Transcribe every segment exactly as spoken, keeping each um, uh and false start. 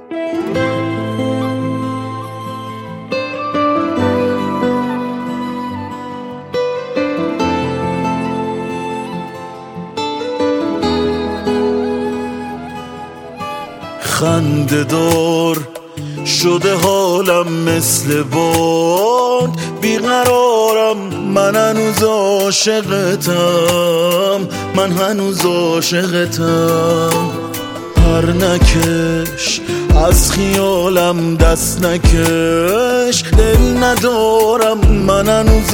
خنده دار شده حالم مثل باد، بیقرارم، من هنوز عاشقتم، من هنوز عاشقتم. پر نکش از خیالم، دست نکش، دل ندارم، من هنوز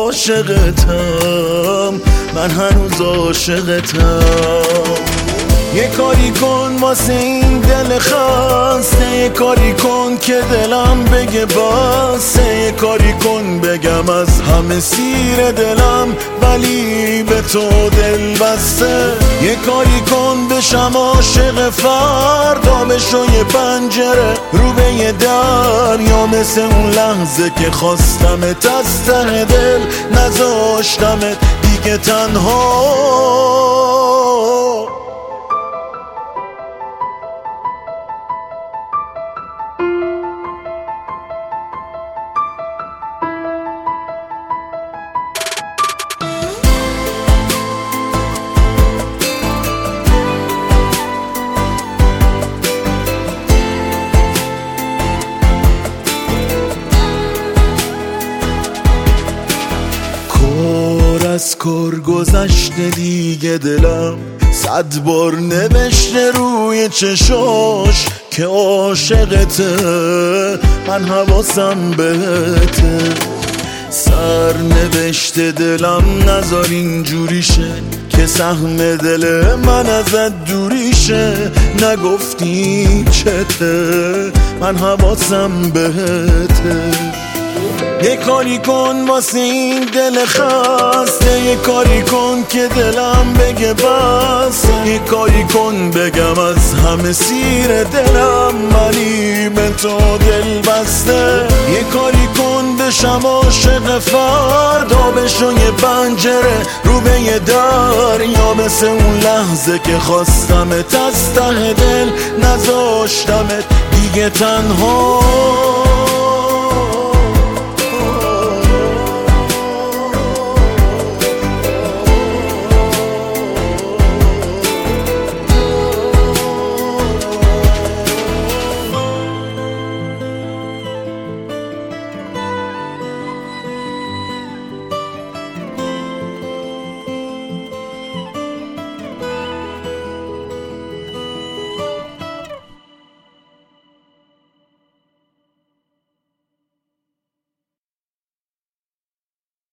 عاشقتم، من هنوز عاشقتم. یه کاری کن واسه این دل خسته، یه کاری کن که دلم بگه بسه، یه کاری کن بگم از همه سیر دلم ولی به تو دل بسته. یه کاری کن بشم عاشق فردا، بشو یه پنجره رو به یه در، یا مثل اون لحظه که خواستمت از ته دل نذاشتمت دیگه تنها. از کار گذشته دیگه دلم صد بار نوشته روی چشاش که عاشقته، من حواسم بهته. سر نوشته دلم نذار اینجوری شه که سهم دل من ازت دوری شه. نگفتی چته، من حواسم بهته. یه کاری کن واسه این دل خسته، یه کاری کن که دلم بگه بس، یه کاری کن بگم از همه سیر دلم ولی به تو دل بسته. یه کاری کن بشم عاشق فردا، بشو یه پنجره رو به یه در، یا مثل اون لحظه که خواستمت از ته دل نذاشتمت دیگه تنها.